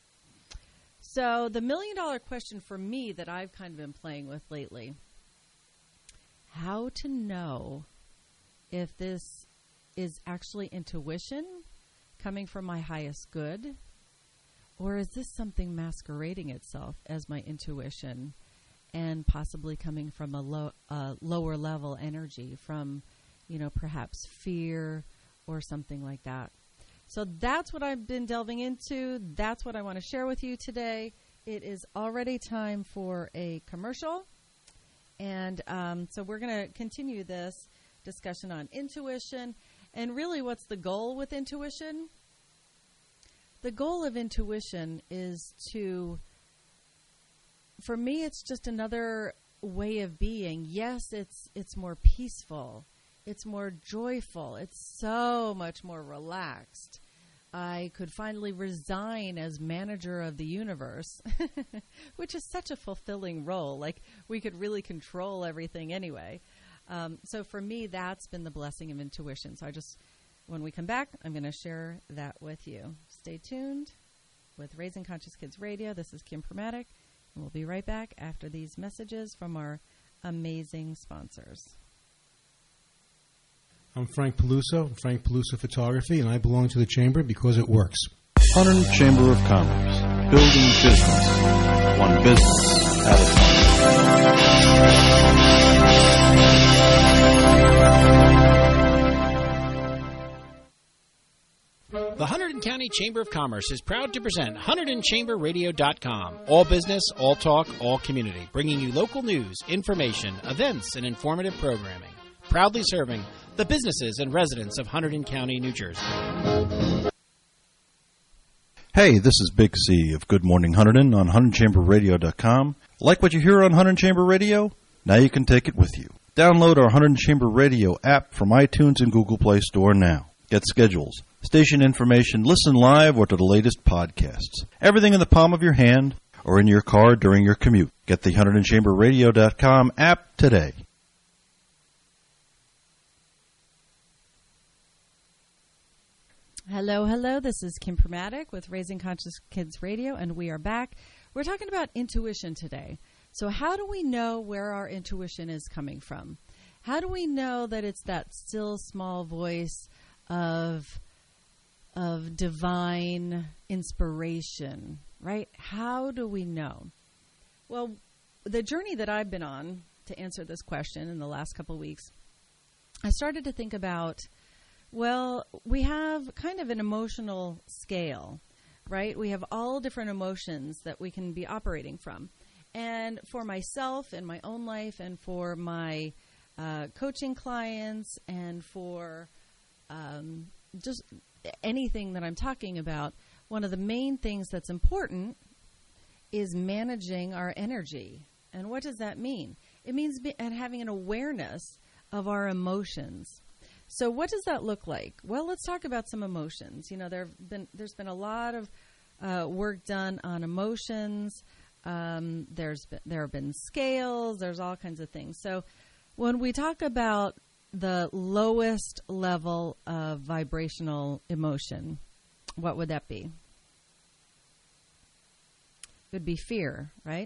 So the million dollar question for me that I've kind of been playing with lately: how to know if this is actually intuition coming from my highest good, or is this something masquerading itself as my intuition and possibly coming from a low, uh, lower level energy, from, you know, perhaps fear or something like that. So that's what I've been delving into. That's what I want to share with you today. It is already time for a commercial. And um, so we're going to continue this discussion on intuition. And really, what's the goal with intuition? The goal of intuition is to, for me, it's just another way of being. Yes, it's it's more peaceful. It's more joyful. It's so much more relaxed. I could finally resign as manager of the universe, which is such a fulfilling role. Like, we could really control everything anyway. Um, so for me, that's been the blessing of intuition. So I just, when we come back, I'm going to share that with you. Stay tuned with Raising Conscious Kids Radio. This is Kim Permatic, and we'll be right back after these messages from our amazing sponsors. I'm Frank Peluso, Frank Peluso Photography, and I belong to the Chamber because it works. Hunterdon Chamber of Commerce, building business, one business at a time. The Hunterdon County Chamber of Commerce is proud to present Hunterdon Chamber Radio dot com. All business, all talk, all community, bringing you local news, information, events, and informative programming. Proudly serving the businesses and residents of Hunterdon County, New Jersey. Hey, this is Big C of Good Morning Hunterdon on Hunterdon Chamber Radio dot com. Like what you hear on Hunterdon Chamber Radio? Now you can take it with you. Download our Hunterdon Chamber Radio app from iTunes and Google Play Store now. Get schedules, station information, listen live, or to the latest podcasts. Everything in the palm of your hand or in your car during your commute. Get the Hunterdon Chamber Radio dot com app today. Hello, hello. This is Kim Permatic with Raising Conscious Kids Radio, and we are back. We're talking about intuition today. So how do we know where our intuition is coming from? How do we know that it's that still small voice of, of divine inspiration, right? How do we know? Well, the journey that I've been on to answer this question in the last couple of weeks, I started to think about, well, we have kind of an emotional scale, right? We have all different emotions that we can be operating from. And for myself in my own life, and for my uh, coaching clients, and for um, just anything that I'm talking about, one of the main things that's important is managing our energy. And what does that mean? It means be- and having an awareness of our emotions. So what does that look like? Well, let's talk about some emotions. You know, there have been, there's been a lot of uh, work done on emotions. Um, there's been, there have been scales. There's all kinds of things. So when we talk about the lowest level of vibrational emotion, what would that be? It would be fear, right?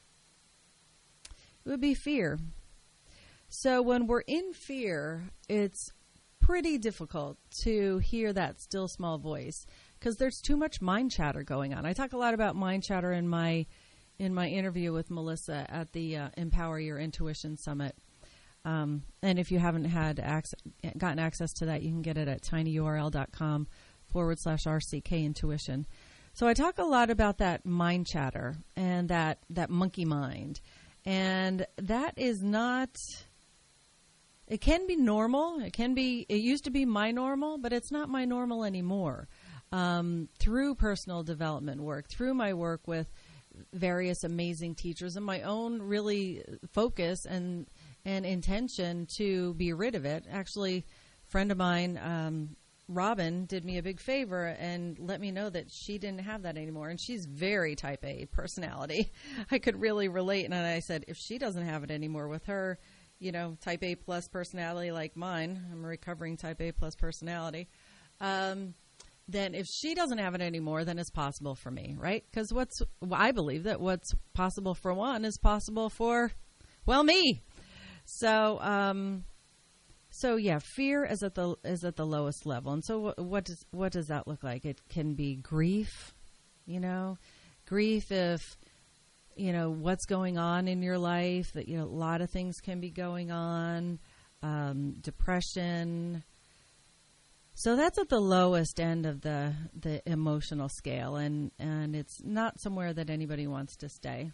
It would be fear. So when we're in fear, it's pretty difficult to hear that still small voice because there's too much mind chatter going on. I talk a lot about mind chatter in my in my interview with Melissa at the uh, Empower Your Intuition Summit. Um, and if you haven't had access, gotten access to that, you can get it at tinyurl.com forward slash RCK Intuition. So I talk a lot about that mind chatter and that, that monkey mind. And that is not... It can be normal. It can be, it used to be my normal, but it's not my normal anymore. Um, through personal development work, through my work with various amazing teachers, and my own really focus and and intention to be rid of it. Actually, a friend of mine, um, Robin, did me a big favor and let me know that she didn't have that anymore. And she's very type A personality. I could really relate. And I said, if she doesn't have it anymore with her, you know, type A plus personality like mine, I'm a recovering type A plus personality, um, then if she doesn't have it anymore, then it's possible for me, right? Because what's, I believe that what's possible for one is possible for, well, me. So, um, so yeah, fear is at the is at the lowest level. And so, what, what does what does that look like? It can be grief, you know, grief if you know what's going on in your life. That you know, a lot of things can be going on. Um, depression. So that's at the lowest end of the the emotional scale, and and it's not somewhere that anybody wants to stay.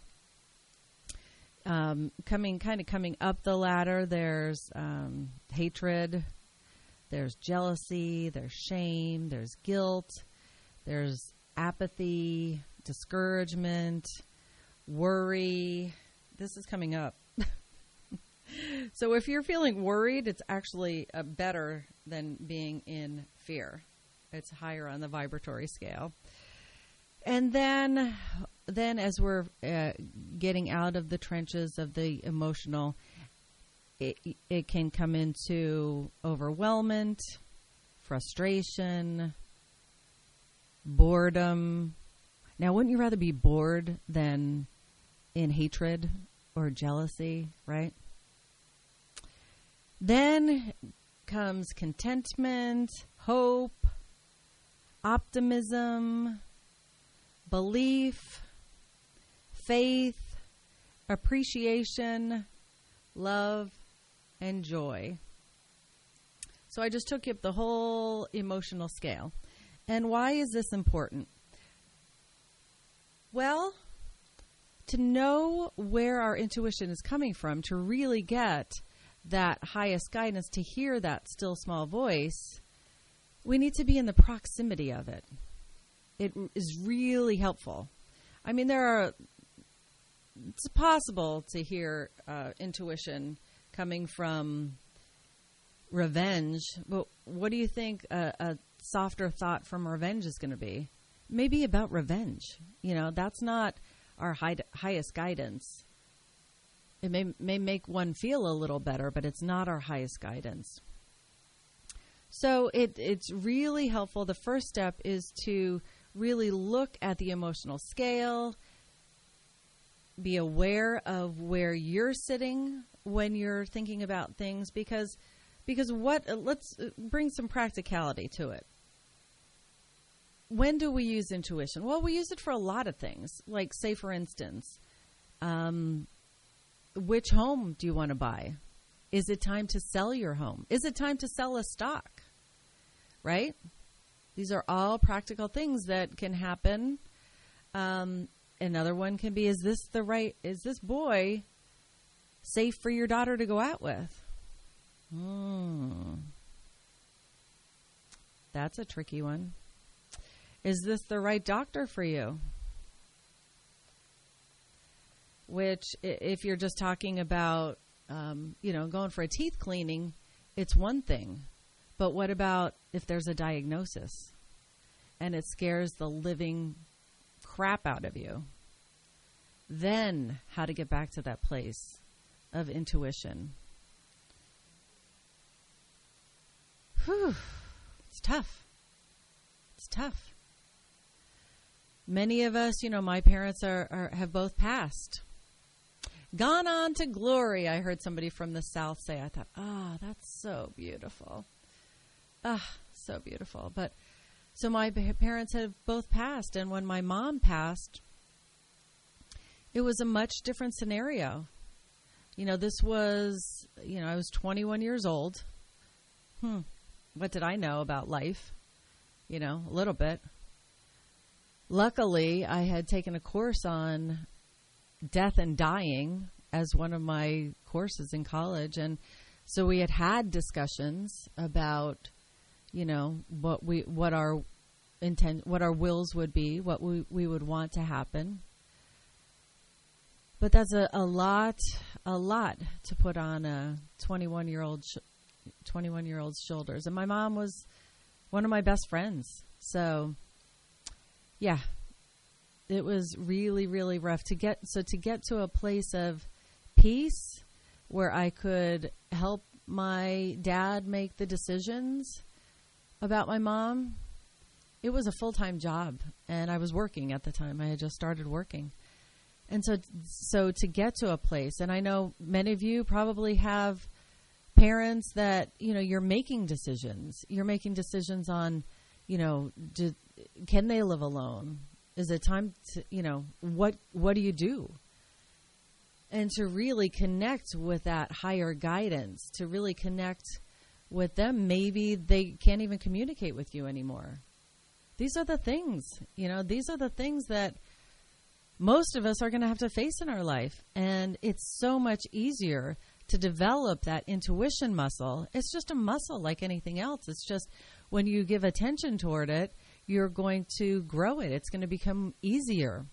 Um, coming kind of coming up the ladder, there's um, hatred, there's jealousy, there's shame, there's guilt, there's apathy, discouragement, worry. This is coming up. So if you're feeling worried, it's actually uh, better than being in fear. It's higher on the vibratory scale. And then, then as we're uh, getting out of the trenches of the emotional, it, it can come into overwhelmment, frustration, boredom. Now, wouldn't you rather be bored than in hatred or jealousy, right? Then comes contentment, hope, optimism, belief, faith, appreciation, love, and joy. So I just took you up the whole emotional scale. And why is this important? Well, to know where our intuition is coming from, to really get that highest guidance, to hear that still small voice, we need to be in the proximity of it. It is really helpful. I mean, there are, it's possible to hear uh, intuition coming from revenge, but what do you think a, a softer thought from revenge is going to be? Maybe about revenge. You know, that's not our high, highest guidance. It may may make one feel a little better, but it's not our highest guidance. So it it's really helpful. The first step is to really look at the emotional scale, be aware of where you're sitting when you're thinking about things, because because what let's bring some practicality to it. When do we use intuition? Well, we use it for a lot of things. Like, say, for instance, um, which home do you want to buy? Is it time to sell your home? Is it time to sell a stock? Right? These are all practical things that can happen. Um, another one can be, is this the right, is this boy safe for your daughter to go out with? Hmm. That's a tricky one. Is this the right doctor for you? Which, if you're just talking about, um, you know, going for a teeth cleaning, it's one thing. But what about if there's a diagnosis and it scares the living crap out of you? Then how to get back to that place of intuition. Whew. It's tough. It's tough. Many of us, you know, my parents are, are have both passed. Gone on to glory, I heard somebody from the South say. I thought, ah, oh, that's so beautiful. Ah, so beautiful. But so my parents have both passed, and when my mom passed, it was a much different scenario. You know, this was, you know, I was twenty-one years old. Hmm. What did I know about life? You know, a little bit. Luckily, I had taken a course on death and dying as one of my courses in college. And so we had had discussions about, you know, what we, what our intent, what our wills would be, what we, we would want to happen. But that's a, a lot, a lot to put on a twenty-one year old, sh- twenty-one year old's shoulders. And my mom was one of my best friends. So yeah, it was really, really rough to get. So to get to a place of peace where I could help my dad make the decisions about my mom, it was a full-time job. And I was working at the time. I had just started working. And so, so to get to a place, and I know many of you probably have parents that, you know, you're making decisions. You're making decisions on, you know, do, can they live alone? Is it time to, you know, what, what do you do? And to really connect with that higher guidance, to really connect with them. Maybe they can't even communicate with you anymore. These are the things, you know, these are the things that most of us are going to have to face in our life. And it's so much easier to develop that intuition muscle. It's just a muscle like anything else. It's just when you give attention toward it, you're going to grow it. It's going to become easier.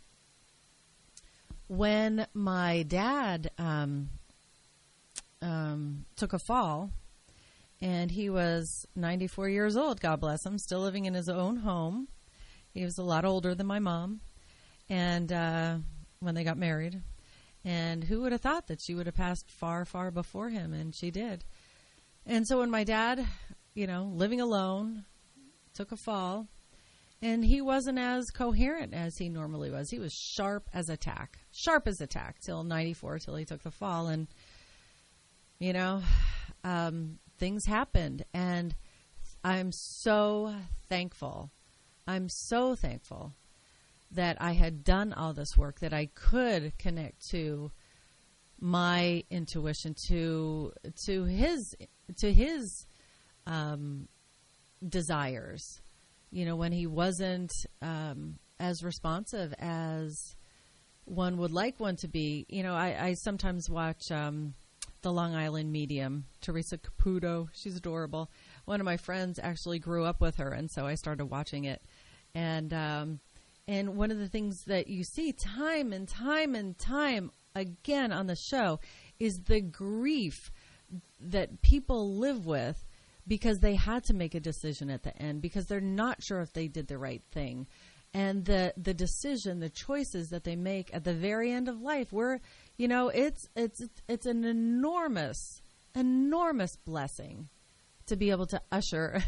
When my dad um, um, took a fall, and he was ninety-four years old, God bless him, still living in his own home. He was a lot older than my mom. And uh, when they got married, and who would have thought that she would have passed far, far before him? And she did. And so when my dad, you know, living alone, took a fall, and he wasn't as coherent as he normally was. He was sharp as a tack, sharp as a tack till ninety-four, till he took the fall. And, you know, um, things happened. And I'm so thankful. I'm so thankful that I had done all this work, that I could connect to my intuition, to to his to his um, desires. You know, when he wasn't um, as responsive as one would like one to be. You know, I, I sometimes watch um, the Long Island Medium, Teresa Caputo. She's adorable. One of my friends actually grew up with her, and so I started watching it. And um, And one of the things that you see time and time and time again on the show is the grief that people live with because they had to make a decision at the end, because they're not sure if they did the right thing. And the, the decision, the choices that they make at the very end of life, where, you know, it's, it's, it's an enormous, enormous blessing to be able to usher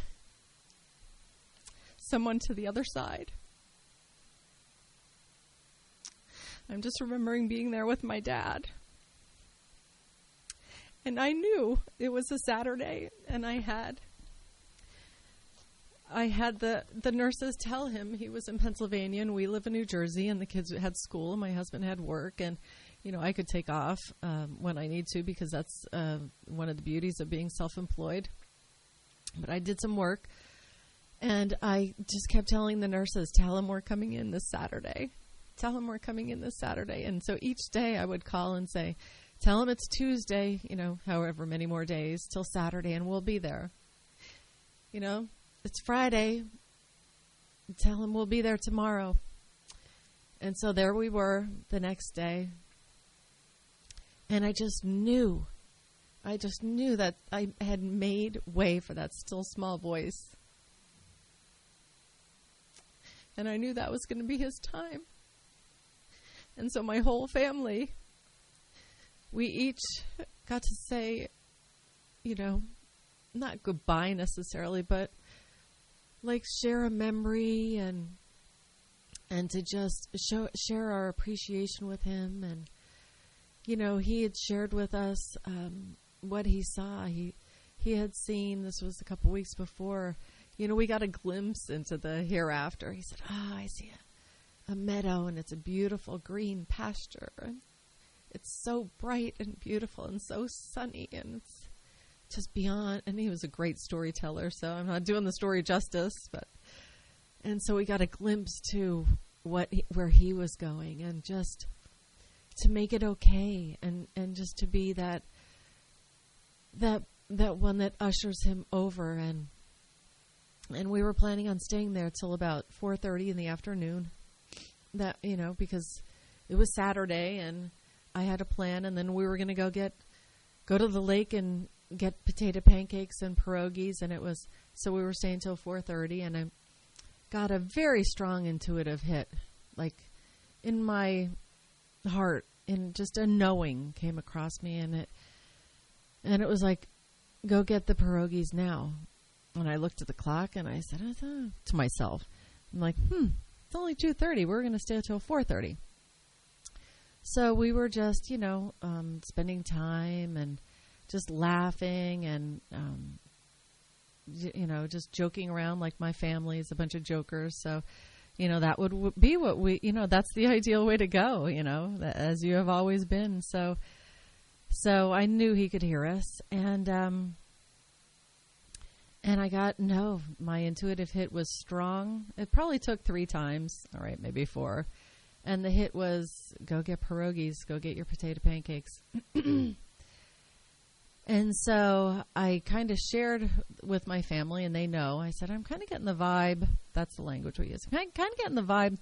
someone to the other side. I'm just remembering being there with my dad. And I knew it was a Saturday, and I had I had the, the nurses tell him he was in Pennsylvania, and we live in New Jersey, and the kids had school, and my husband had work, and, you know, I could take off um, when I need to, because that's uh, one of the beauties of being self-employed. But I did some work, and I just kept telling the nurses, tell him we're coming in this Saturday. Tell him we're coming in this Saturday. And so each day I would call and say, tell him it's Tuesday, you know, however many more days till Saturday, and we'll be there. You know, it's Friday. Tell him we'll be there tomorrow. And so there we were the next day. And I just knew, I just knew that I had made way for that still small voice. And I knew that was going to be his time. And so my whole family, we each got to say, you know, not goodbye necessarily, but like share a memory and and to just show share our appreciation with him. And, you know, he had shared with us um, what he saw. He he had seen, this was a couple weeks before, you know, we got a glimpse into the hereafter. He said, oh, I see a, a meadow, and it's a beautiful green pasture. And it's so bright and beautiful and so sunny, and it's just beyond. And he was a great storyteller, so I'm not doing the story justice, but and so we got a glimpse to what he, where he was going, and just to make it okay, and, and just to be that that that one that ushers him over. And and we were planning on staying there till about four thirty in the afternoon. That, you know, because it was Saturday and I had a plan, and then we were going to go get go to the lake and get potato pancakes and pierogies, and it was so we were staying till four thirty, and I got a very strong intuitive hit, like in my heart, and just a knowing came across me, and it and it was like, go get the pierogies now. And I looked at the clock and I said oh, to myself, I'm like, hmm, it's only two thirty. We're going to stay until four thirty. So we were just, you know, um, spending time and just laughing and, um, y- you know, just joking around like my family is a bunch of jokers. So, you know, that would w- be what we, you know, that's the ideal way to go, you know, as you have always been. So, so I knew he could hear us. And, um, and I got, no, my intuitive hit was strong. It probably took three times. All right, maybe four. And the hit was, go get pierogies, go get your potato pancakes. And so I kind of shared with my family, and they know. I said, I'm kind of getting the vibe. That's the language we use. I'm kind of getting the vibe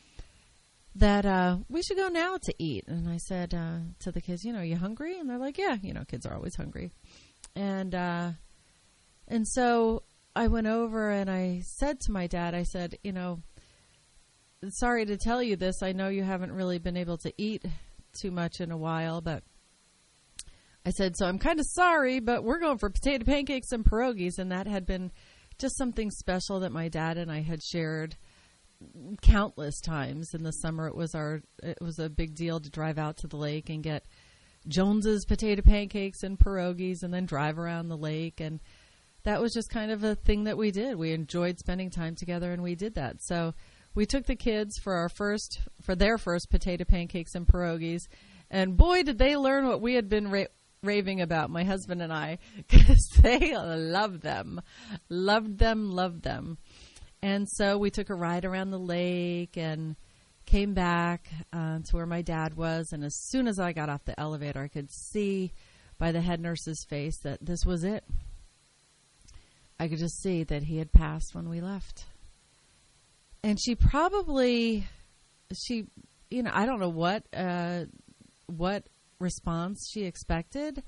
that uh, we should go now to eat. And I said uh, to the kids, you know, are you hungry? And they're like, yeah. You know, kids are always hungry. And uh, and so I went over and I said to my dad, I said, you know, sorry to tell you this. I know you haven't really been able to eat too much in a while, but I said, so I'm kind of sorry, but we're going for potato pancakes and pierogies. And that had been just something special that my dad and I had shared countless times. In the summer, it was our, it was a big deal to drive out to the lake and get Jones's potato pancakes and pierogies and then drive around the lake. And that was just kind of a thing that we did. We enjoyed spending time together, and we did that. So we took the kids for our first, for their first potato pancakes and pierogies. And boy, did they learn what we had been ra- raving about, my husband and I, because they loved them, loved them, loved them. And so we took a ride around the lake and came back uh, to where my dad was. And as soon as I got off the elevator, I could see by the head nurse's face that this was it. I could just see that he had passed when we left. And she probably, she, you know, I don't know what, uh, what response she expected,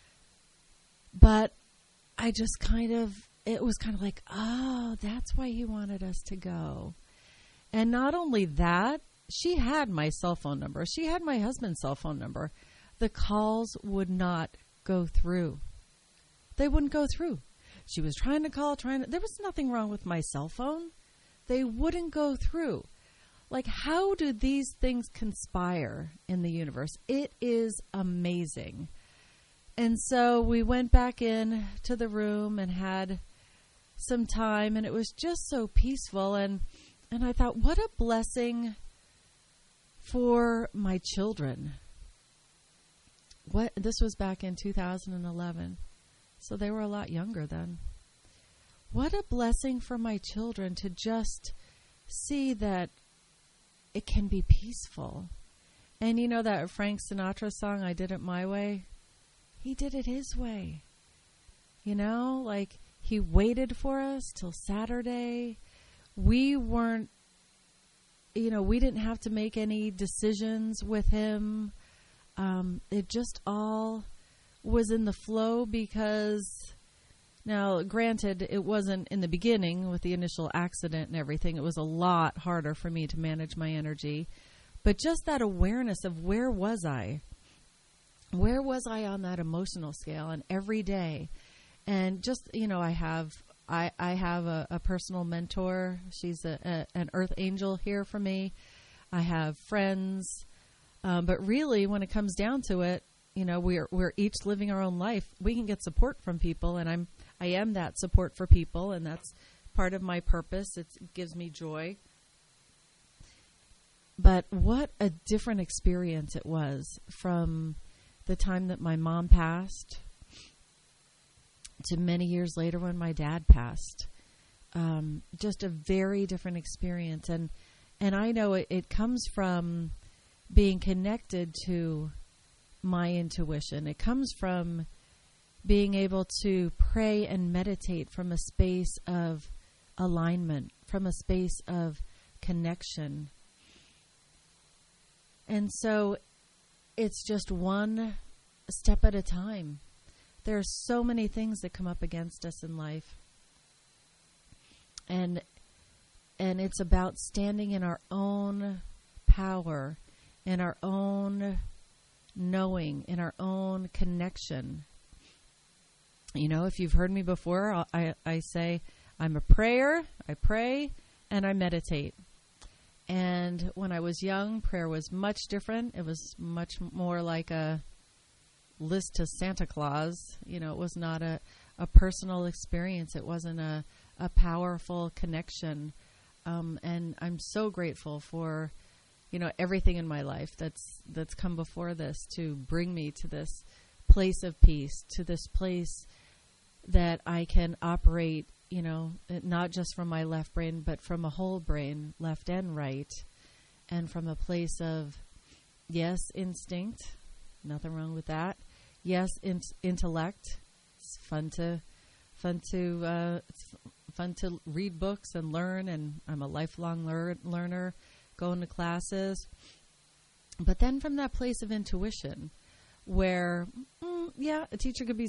but I just kind of, it was kind of like, oh, that's why he wanted us to go. And not only that, she had my cell phone number. She had my husband's cell phone number. The calls would not go through. They wouldn't go through. She was trying to call, trying to, there was nothing wrong with my cell phone. They wouldn't go through. Like, how do these things conspire in the universe? It is amazing. And so we went back in to the room and had some time, and it was just so peaceful. And, and I thought, what a blessing for my children. What, this was back in two thousand eleven. So they were a lot younger then. What a blessing for my children to just see that it can be peaceful. And you know that Frank Sinatra song, I Did It My Way? He did it his way. You know, like he waited for us till Saturday. We weren't, you know, we didn't have to make any decisions with him. Um, it just all was in the flow because, now, granted, it wasn't in the beginning with the initial accident and everything. It was a lot harder for me to manage my energy. But just that awareness of where was I? Where was I on that emotional scale? And every day. And just, you know, I have I, I have a, a personal mentor. She's a, a, an earth angel here for me. I have friends. Um, but really, when it comes down to it, you know, we're we're each living our own life. We can get support from people, and I'm I am that support for people, and that's part of my purpose. It's, it gives me joy. But what a different experience it was from the time that my mom passed to many years later when my dad passed. Um, just a very different experience, and and I know it, it comes from being connected to my intuition. It comes from being able to pray and meditate from a space of alignment, from a space of connection. And so it's just one step at a time. There are so many things that come up against us in life. And and it's about standing in our own power, in our own knowing, in our own connection. You know, if you've heard me before, I, I say I'm a prayer, I pray, and I meditate. And when I was young, prayer was much different. It was much more like a list to Santa Claus. You know, it was not a, a personal experience. It wasn't a, a powerful connection. Um, and I'm so grateful for, you know, everything in my life that's that's come before this to bring me to this place of peace, to this place that I can operate, you know, not just from my left brain, but from a whole brain, left and right, and from a place of, yes, instinct, nothing wrong with that. Yes, in- intellect. It's fun to, fun to, uh, it's f- fun to read books and learn, and I'm a lifelong lear- learner, going to classes. But then from that place of intuition, where, mm, yeah, a teacher could be